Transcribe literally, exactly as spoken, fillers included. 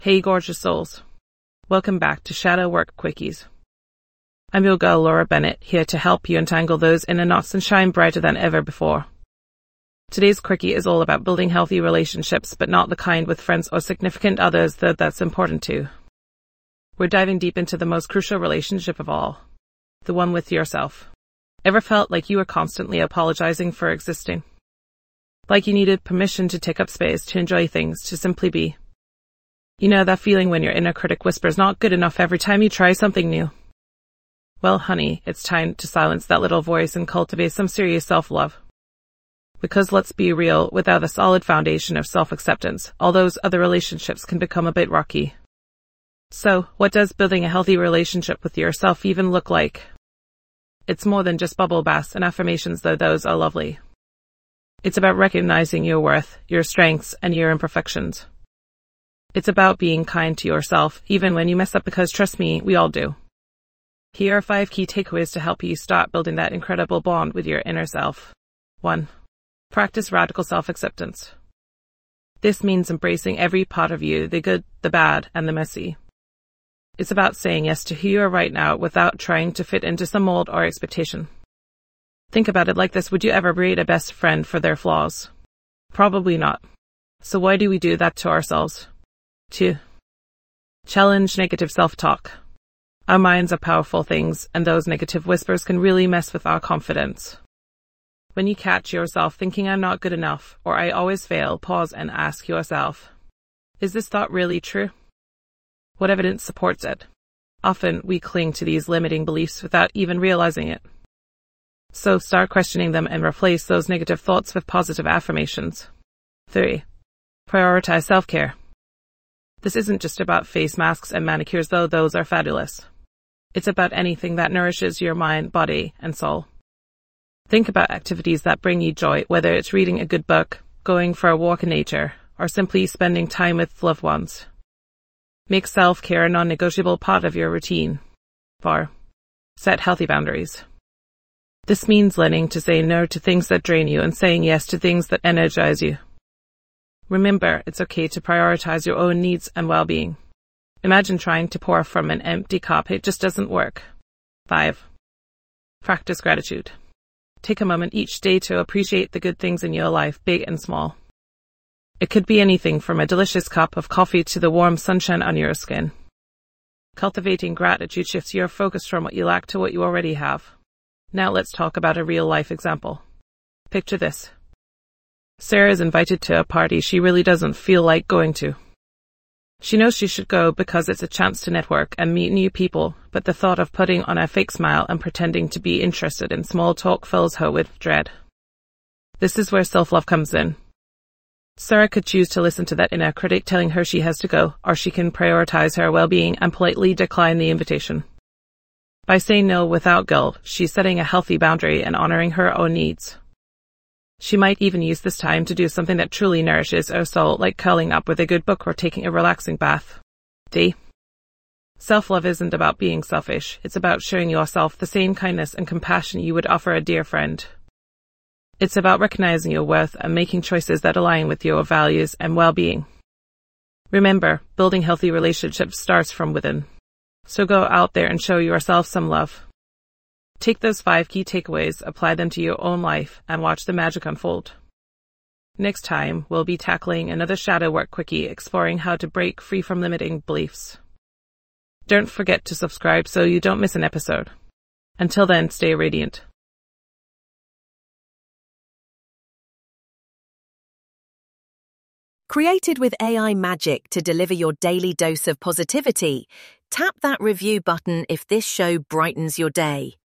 Hey gorgeous souls, welcome back to Shadow Work Quickies. I'm your girl Laura Bennett, here to help you untangle those inner knots and shine brighter than ever before. Today's quickie is all about building healthy relationships, but not the kind with friends or significant others that that's important to. We're diving deep into the most crucial relationship of all, the one with yourself. Ever felt like you were constantly apologizing for existing? Like you needed permission to take up space, to enjoy things, to simply be? You know that feeling when your inner critic whispers not good enough every time you try something new? Well, honey, it's time to silence that little voice and cultivate some serious self-love. Because let's be real, without a solid foundation of self-acceptance, all those other relationships can become a bit rocky. So, what does building a healthy relationship with yourself even look like? It's more than just bubble baths and affirmations, though those are lovely. It's about recognizing your worth, your strengths, and your imperfections. It's about being kind to yourself, even when you mess up, because trust me, we all do. Here are five key takeaways to help you start building that incredible bond with your inner self. one. Practice radical self-acceptance. This means embracing every part of you, the good, the bad, and the messy. It's about saying yes to who you are right now without trying to fit into some mold or expectation. Think about it like this: would you ever berate a best friend for their flaws? Probably not. So why do we do that to ourselves? two. Challenge negative self-talk. Our minds are powerful things, and those negative whispers can really mess with our confidence. When you catch yourself thinking I'm not good enough, or I always fail, pause and ask yourself, is this thought really true? What evidence supports it? Often we cling to these limiting beliefs without even realizing it. So start questioning them and replace those negative thoughts with positive affirmations. three. Prioritize self-care. This isn't just about face masks and manicures, though those are fabulous. It's about anything that nourishes your mind, body, and soul. Think about activities that bring you joy, whether it's reading a good book, going for a walk in nature, or simply spending time with loved ones. Make self-care a non-negotiable part of your routine. four. Set healthy boundaries. This means learning to say no to things that drain you and saying yes to things that energize you. Remember, it's okay to prioritize your own needs and well-being. Imagine trying to pour from an empty cup. It just doesn't work. five. Practice gratitude. Take a moment each day to appreciate the good things in your life, big and small. It could be anything from a delicious cup of coffee to the warm sunshine on your skin. Cultivating gratitude shifts your focus from what you lack to what you already have. Now let's talk about a real-life example. Picture this. Sarah is invited to a party she really doesn't feel like going to. She knows she should go because it's a chance to network and meet new people, but the thought of putting on a fake smile and pretending to be interested in small talk fills her with dread. This is where self-love comes in. Sarah could choose to listen to that inner critic telling her she has to go, or she can prioritize her well-being and politely decline the invitation. By saying no without guilt, she's setting a healthy boundary and honoring her own needs. She might even use this time to do something that truly nourishes her soul, like curling up with a good book or taking a relaxing bath. D. Self-love isn't about being selfish. It's about showing yourself the same kindness and compassion you would offer a dear friend. It's about recognizing your worth and making choices that align with your values and well-being. Remember, building healthy relationships starts from within. So go out there and show yourself some love. Take those five key takeaways, apply them to your own life, and watch the magic unfold. Next time, we'll be tackling another shadow work quickie, exploring how to break free from limiting beliefs. Don't forget to subscribe so you don't miss an episode. Until then, stay radiant. Created with A I magic to deliver your daily dose of positivity, tap that review button if this show brightens your day.